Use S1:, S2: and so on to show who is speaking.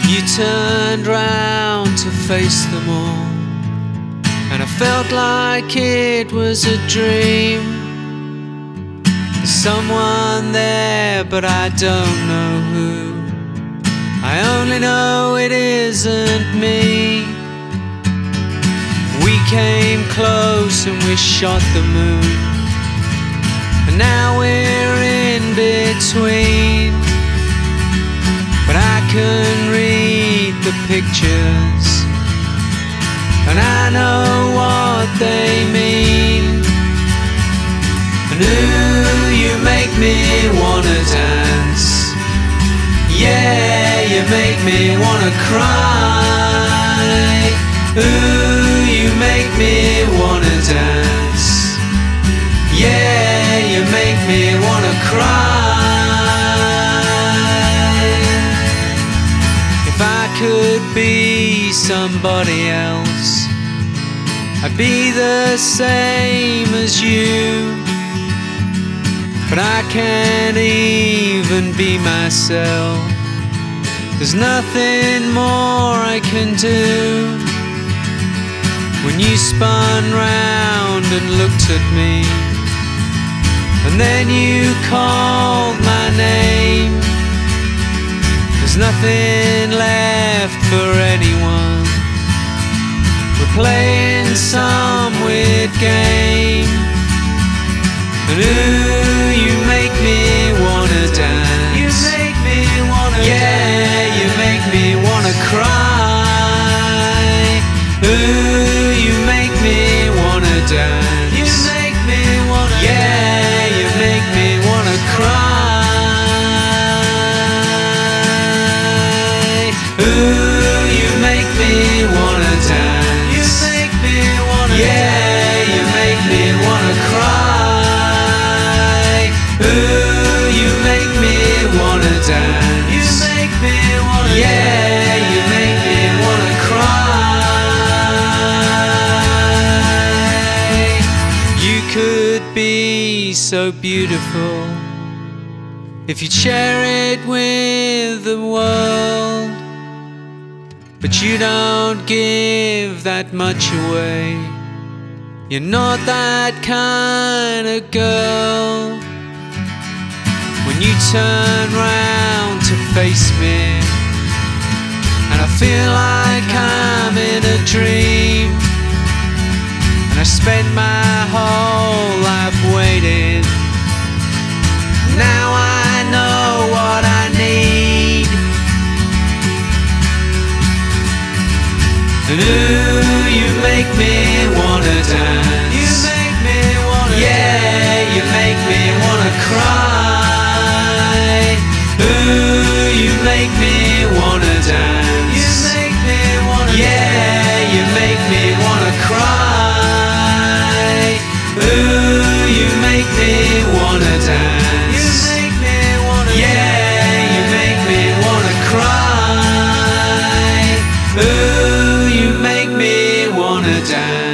S1: You turned round to face them all, and I felt like it was a dream. There's someone there, but I don't know who. I only know it isn't me. We came close and we shot the moon, and now we're in between. But I can read the pictures, and I know what they mean. And ooh, you make me wanna dance. Yeah, you make me wanna cry. Ooh, you make me wanna dance. Yeah, you make me wanna cry. If I could be somebody else, I'd be the same as you. But I can't even be myself. There's nothing more I can do. When you spun round and looked at me, and then you called my name, there's nothing left for anyone. We're playing some weird game. And ooh, you make me wanna dance. You make me wanna dance. Yeah, you make me wanna cry. Ooh, you make me wanna dance. You make me wanna dance. Yeah, you make me wanna cry. Ooh, you make me wanna dance. You make me wanna dance. Yeah, you make me wanna cry. Ooh, you make me wanna dance. You make me wanna dance. Yeah, you make me wanna cry. You could be so beautiful if you'd share it with the world, but you don't give that much away. You're not that kind of girl. When you turn round to face me, and I feel like I'm in a dream, and I spent my whole life waiting. Now I know what I need. And ooh, you make me wanna dance. You make me wanna dance. Yeah, you make me wanna cry. Ooh, you make me wanna dance. You make me wanna dance. Yeah, you make me wanna cry. Ooh, you make me wanna dance. You make me wanna dance. Yeah, you make me wanna cry. Ooh, you make me wanna dance.